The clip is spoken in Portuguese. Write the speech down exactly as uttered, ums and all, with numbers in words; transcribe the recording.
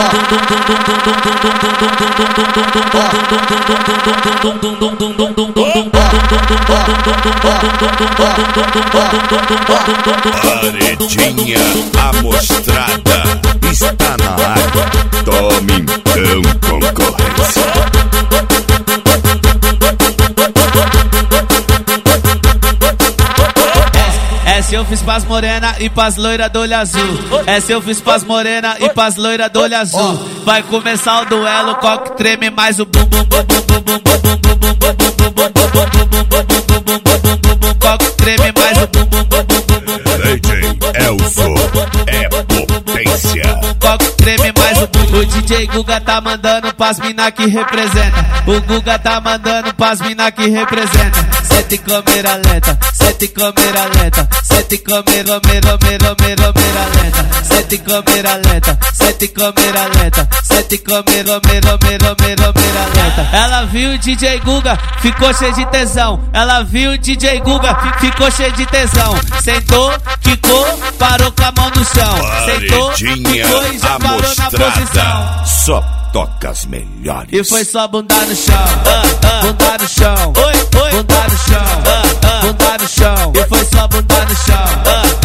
Paredinha amostrada está na área. Tome então, concorrência. Essa eu fiz pras morena e pras loira do olho azul. Essa eu fiz pras morena e pras loira do olho azul. Vai começar o duelo, qual que treme mais o bum bum bum bum bum bum bum bum bum bum bum bum bum bum bum bum bum bum, qual que treme mais o bum bum bum bum bum bum. D J Elzo é potência. Qual que treme mais o bum. O D J Guga tá mandando pras mina que representa. O Guga tá mandando pras mina que representa. Sete câmera lenta, sete câmera lenta, sete câmera, mera, mera, mera, mera lenta. Sete câmera lenta, sete câmera lenta, sete câmera, mera, mera, mera, mera lenta. Ela viu o D J Guga, ficou cheio de tesão. Ela viu o D J Guga, ficou cheio de tesão. Sentou, quicou, parou com a mão no chão. Sentou, quicou e já parou na posição. Só toca as melhores. E foi só bunda no chão, uh, uh, bunda no chão, oi, oi, bunda no chão, uh, uh, bunda no chão. E foi só bunda no chão, uh,